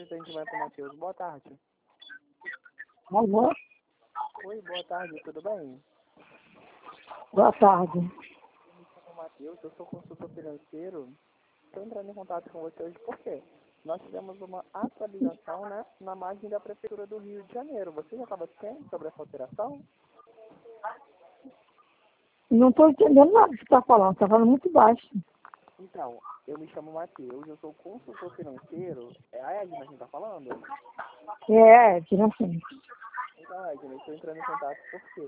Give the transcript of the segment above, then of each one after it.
de atendimento, Matheus. Boa tarde. Alô? Oi, boa tarde, tudo bem? Boa tarde. Me chamo Matheus, eu sou consultor financeiro. Estou entrando em contato com você hoje porque nós tivemos uma atualização, né, na margem da Prefeitura do Rio de Janeiro. Você já estava ciente sobre essa alteração? Não estou entendendo nada que você está falando. Você está falando muito baixo. Então, eu me chamo Matheus, eu sou consultor financeiro. É a Edna que está falando? Tira assim. Então, Edna, eu estou entrando em contato porque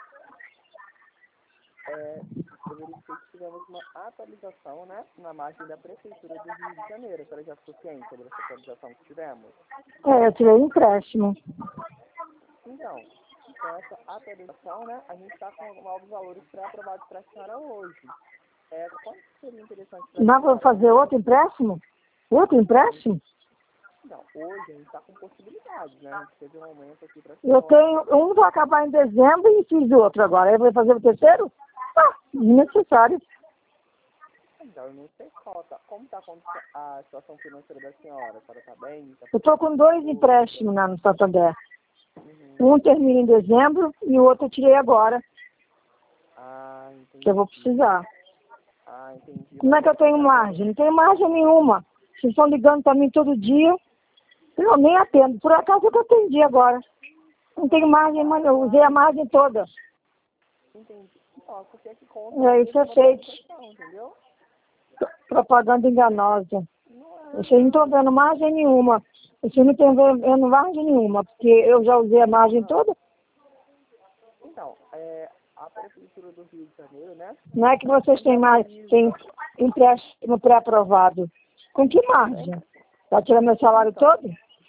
eu verifiquei que tivemos uma atualização, né, na margem da Prefeitura do Rio de Janeiro. A senhora já ficou ciente sobre essa atualização que tivemos? Eu tirei empréstimo. Então, com essa atualização, né, a gente está com novos valores pré-aprovados para a senhora hoje. Quanto seria interessante para a Não, senhora? vou fazer outro empréstimo? Outro empréstimo? Não, hoje a gente está com possibilidades, né? A gente teve um aumento aqui para a Eu senhora. tenho um, vai acabar em dezembro e fiz outro agora. Eu vou fazer o terceiro? Desnecessário. Então, eu não sei como está a situação financeira da senhora. A senhora está bem? Eu estou com 2 empréstimos lá no Santander. Uhum. Um termina em dezembro e o outro eu tirei agora, Entendi. que eu vou precisar. Entendi. Como é que eu tenho margem? Não tenho margem nenhuma. Vocês estão ligando para mim todo dia. Eu nem atendo. Por acaso eu atendi agora. Não tenho margem, mas eu usei a margem toda. Entendi. Ó, porque aqui conta Isso é fake. entendeu? Propaganda enganosa. Não Vocês não estão vendo margem nenhuma. Vocês não estão vendo margem nenhuma, porque eu já usei a margem toda. Então, a Prefeitura do Rio de Janeiro, né? Não é que vocês têm empréstimo pré-aprovado. Com que margem? Vai tirar meu salário todo?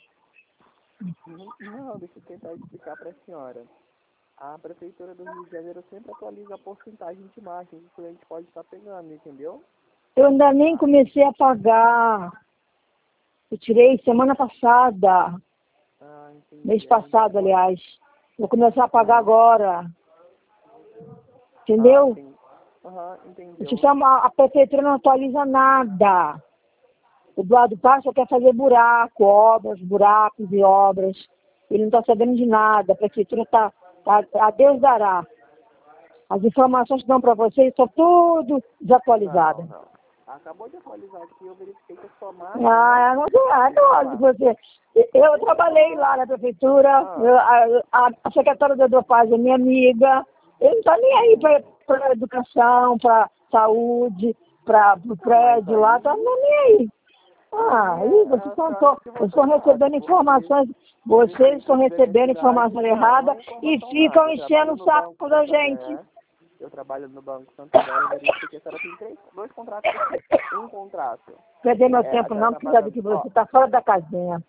Não, deixa eu tentar explicar para a senhora. A Prefeitura do Rio de Janeiro sempre atualiza a porcentagem de margem que o cliente pode estar pegando, entendeu? Eu ainda nem comecei a pagar. Eu tirei semana passada. Entendi. Mês passado, aliás. Vou começar a pagar agora. Entendeu? Entendi. A prefeitura não atualiza nada. O Eduardo Paz só quer fazer buracos e obras. Ele não está sabendo de nada. A prefeitura está a Deus dará. As informações que dão para vocês estão tudo desatualizadas. Não. Acabou de atualizar aqui, eu verifiquei que a sua margem... Não, você. Eu trabalhei lá na prefeitura. A secretária do Eduardo Paz é minha amiga. Ele não está nem aí para educação, para saúde, para o prédio lá. Está nem aí. Vocês estão recebendo informações, vocês estão recebendo informação errada e ficam enchendo o saco da gente. Eu trabalho no Banco Santander, eu verifiquei que a senhora tem 2 contratos aqui. Um contrato. Perder meu tempo não, porque sabe que você está fora da casinha.